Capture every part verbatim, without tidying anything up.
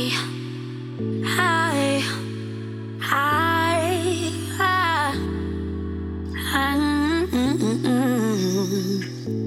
I, I, I, I, mm-mm-mm.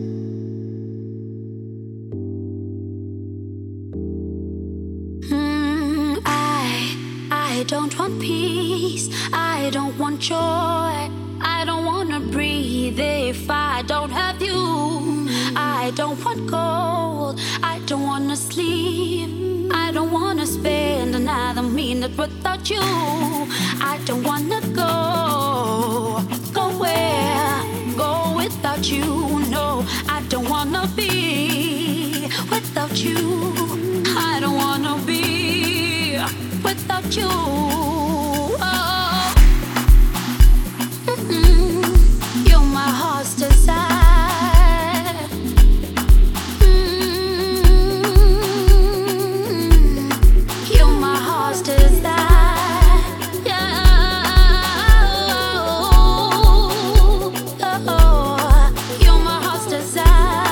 Mm, I, I don't want peace. I don't want joy. I don't wanna breathe if I don't have you. I don't want gold. I don't wanna sleep. I don't wanna spend another minute without you. I don't wanna go. Go where? Go without you. No, I don't wanna be without you. I don't wanna be without you. Oh. Mm-mm. You're my heart's desire. Mm-mm. You're my heart's desire. Yeah. Oh. You're my heart's desire.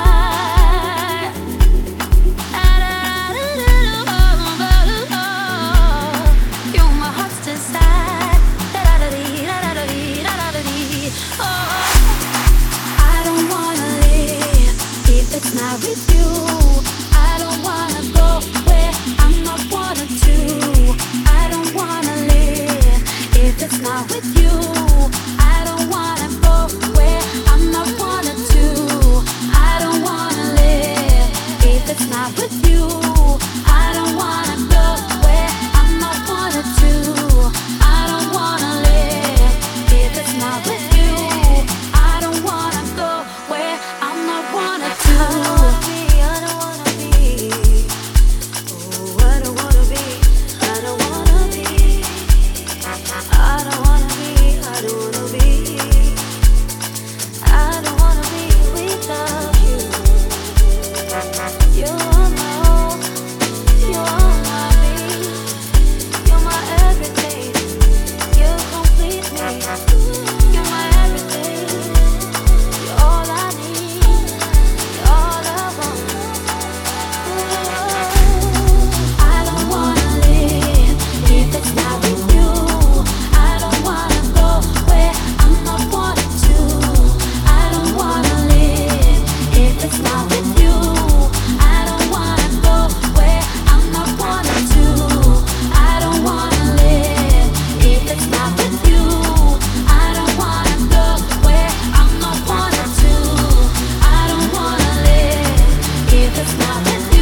You're my heart's desire. Oh, I don't wanna live if it's not with you. I don't wanna go where I'm not wanted to. I don't wanna live if it's not with you. I don't wanna go where I'm not wanted to. I don't wanna live if it's not with you. I don't wanna go where I'm not wanted to. I don't wanna live if it's not with you. I don't wanna go where I'm not wanted to. I don't wanna be, I don't wanna be. Oh, I don't wanna be, I don't wanna be. I don't wanna be, I don't wanna be. I don't wanna be without you. You're my all, you're my me. You're my everything. You complete me. You're my everything. You're all I need. You're all I want. I don't wanna live if it's not with you. I don't wanna go where I'm not wanted to. I don't wanna live if it's not with you. I don't wanna go where I'm not wanted to. I don't wanna live if it's not with you. I don't wanna go where I'm not wanted to. I don't wanna live if it's not with you.